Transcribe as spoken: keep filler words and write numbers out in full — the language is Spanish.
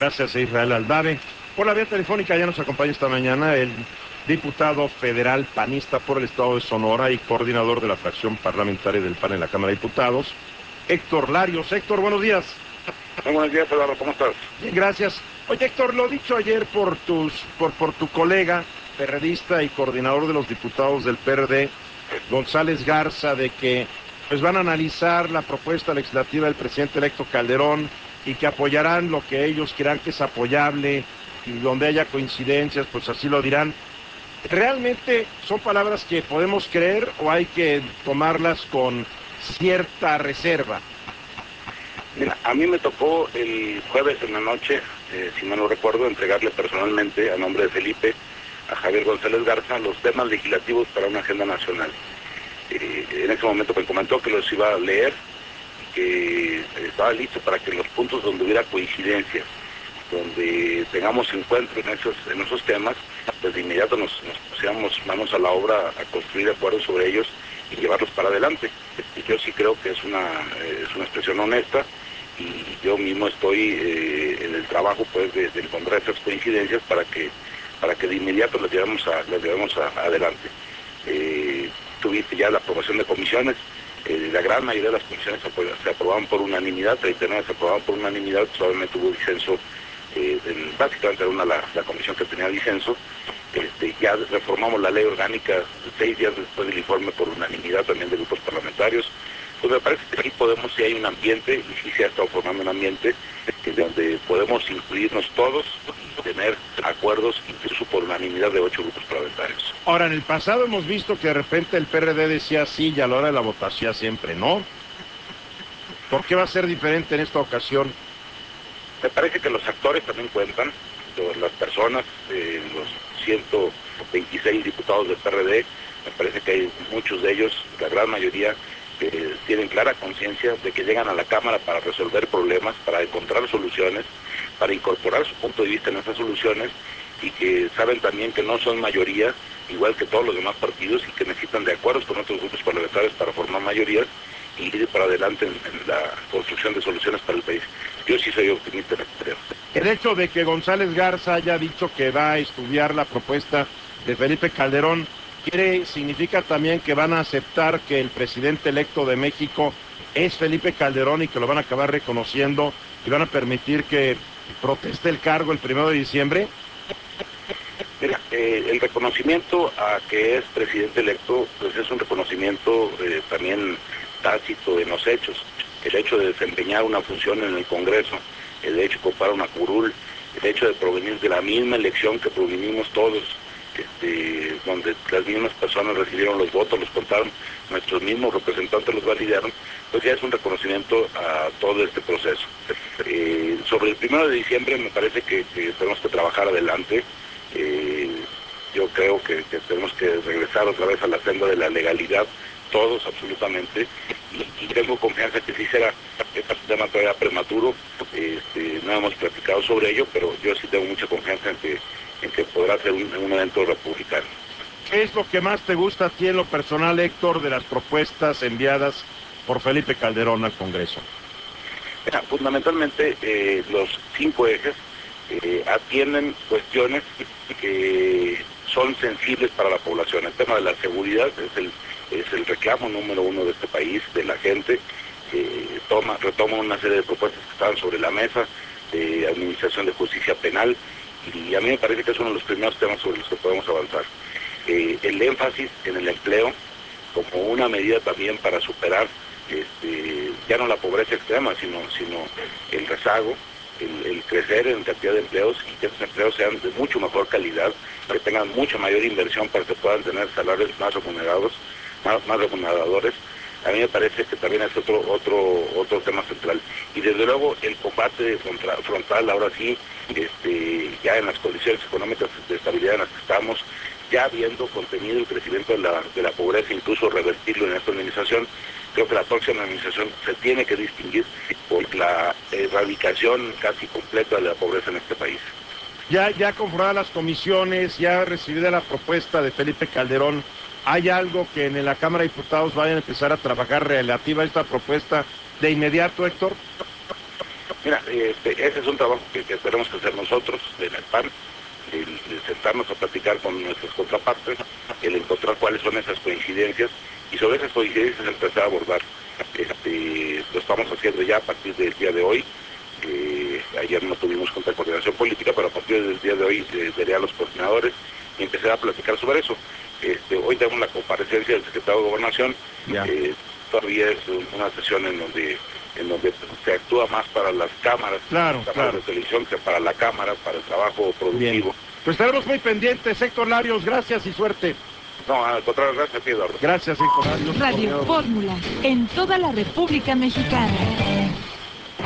Gracias a Israel Aldave. Por la vía telefónica ya nos acompaña esta mañana el diputado federal panista por el estado de Sonora y coordinador de la fracción parlamentaria del P A N en la Cámara de Diputados, Héctor Larios. Héctor, buenos días. Muy buenos días, Eduardo, ¿cómo estás? Bien, gracias. Oye, Héctor, lo dicho ayer por tus, por, por tu colega perredista y coordinador de los diputados del P R D, González Garza, de que pues van a analizar la propuesta legislativa del presidente electo Calderón y que apoyarán lo que ellos crean que es apoyable y donde haya coincidencias, pues así lo dirán. ¿Realmente son palabras que podemos creer o hay que tomarlas con cierta reserva? Mira, a mí me tocó el jueves en la noche, eh, si no lo recuerdo, entregarle personalmente a nombre de Felipe a Javier González Garza los temas legislativos para una agenda nacional. Eh, en ese momento me comentó que los iba a leer y que estaba listo para que los puntos donde hubiera coincidencias, donde tengamos encuentro en esos, en esos temas, pues de inmediato nos, nos pusiéramos manos a la obra a construir acuerdos sobre ellos y llevarlos para adelante. Y yo sí creo que es una, eh, es una expresión honesta y yo mismo estoy eh, en el trabajo pues de, de encontrar esas coincidencias para que para que de inmediato las llevemos, a, las llevemos a, a adelante. Eh, tuviste ya la aprobación de comisiones. Eh, la gran mayoría de las comisiones se aprobaron por unanimidad, treinta y nueve se aprobaron por unanimidad, solamente hubo disenso, eh, en, básicamente era una la, la comisión que tenía disenso. Este, ya reformamos la ley orgánica seis días después del informe por unanimidad también de grupos parlamentarios. Pues me parece que aquí podemos, si hay un ambiente, y sí se ha estado formando un ambiente, eh, donde podemos incluirnos todos y tener acuerdos incluso por unanimidad de ocho grupos parlamentarios. Ahora, en el pasado hemos visto que de repente el P R D decía sí y a la hora de la votación siempre no. ¿Por qué va a ser diferente en esta ocasión? Me parece que los actores también cuentan, las personas, eh, los ciento veintiséis diputados del P R D, me parece que hay muchos de ellos, la gran mayoría, eh, tienen clara conciencia de que llegan a la Cámara para resolver problemas, para encontrar soluciones, para incorporar su punto de vista en esas soluciones y que saben también que no son mayoría, igual que todos los demás partidos, y que necesitan de acuerdos con otros grupos parlamentarios para formar mayorías y ir para adelante en, en la construcción de soluciones para el país. Yo sí soy optimista en este tema. El hecho de que González Garza haya dicho que va a estudiar la propuesta de Felipe Calderón, ¿quiere, significa también que van a aceptar que el presidente electo de México es Felipe Calderón y que lo van a acabar reconociendo y van a permitir que proteste el cargo el primero de diciembre? Mira, eh, el reconocimiento a que es presidente electo, pues es un reconocimiento eh, también tácito en los hechos. El hecho de desempeñar una función en el Congreso, el hecho de ocupar una curul, el hecho de provenir de la misma elección que provenimos todos, este, donde las mismas personas recibieron los votos, los contaron, nuestros mismos representantes los validaron, pues ya es un reconocimiento a todo este proceso. Eh, sobre el primero de diciembre me parece que, que tenemos que trabajar adelante. Eh, yo creo que, que tenemos que regresar otra vez a la senda de la legalidad, todos absolutamente, y, y tengo confianza que sí será. Este tema todavía prematuro, este, no hemos platicado sobre ello, pero yo sí tengo mucha confianza en que, en que podrá ser un, un evento republicano. ¿Qué es lo que más te gusta a ti en lo personal, Héctor, de las propuestas enviadas por Felipe Calderón al Congreso? Mira, fundamentalmente eh, los cinco ejes eh, atienden cuestiones que son sensibles para la población. El tema de la seguridad es el, es el reclamo número uno de este país, de la gente. Eh, toma, retoma una serie de propuestas que estaban sobre la mesa, de administración de justicia penal, y a mí me parece que es uno de los primeros temas sobre los que podemos avanzar. Eh, el énfasis en el empleo como una medida también para superar este, ya no la pobreza extrema, sino, sino el rezago, el, el crecer en cantidad de empleos y que esos empleos sean de mucho mejor calidad, que tengan mucha mayor inversión para que puedan tener salarios más remunerados, más, más remuneradores. A mí me parece que también es otro otro otro tema central. Y desde luego el combate contra, frontal, ahora sí, este, ya en las condiciones económicas de estabilidad en las que estamos, ya habiendo contenido el crecimiento de la, de la pobreza, incluso revertirlo en esta administración, creo que la próxima administración se tiene que distinguir por la erradicación casi completa de la pobreza en este país. Ya, ya conformadas las comisiones, ya recibida la propuesta de Felipe Calderón, ¿hay algo que en la Cámara de Diputados vayan a empezar a trabajar relativa a esta propuesta de inmediato, Héctor? Mira, este, ese es un trabajo que, que tenemos que hacer nosotros en el P A N, el, el sentarnos a platicar con nuestras contrapartes, el encontrar cuáles son esas coincidencias y sobre esas coincidencias empezar a abordar. Este, lo estamos haciendo ya a partir del día de hoy. Eh, ayer no tuvimos junta de coordinación política, pero a partir del día de hoy eh, veré a los coordinadores y empezar a platicar sobre eso. Este, hoy tenemos la comparecencia del secretario de Gobernación. Eh, todavía es una sesión en donde en donde se actúa más para las cámaras, claro, las cámaras claro. de televisión que para la cámara, para el trabajo productivo. Bien. Pues estaremos muy pendientes, Héctor Larios, gracias y suerte. No, al contrario, gracias a ti, Eduardo. Gracias, Héctor Larios. Radio Fórmula, en toda la República Mexicana.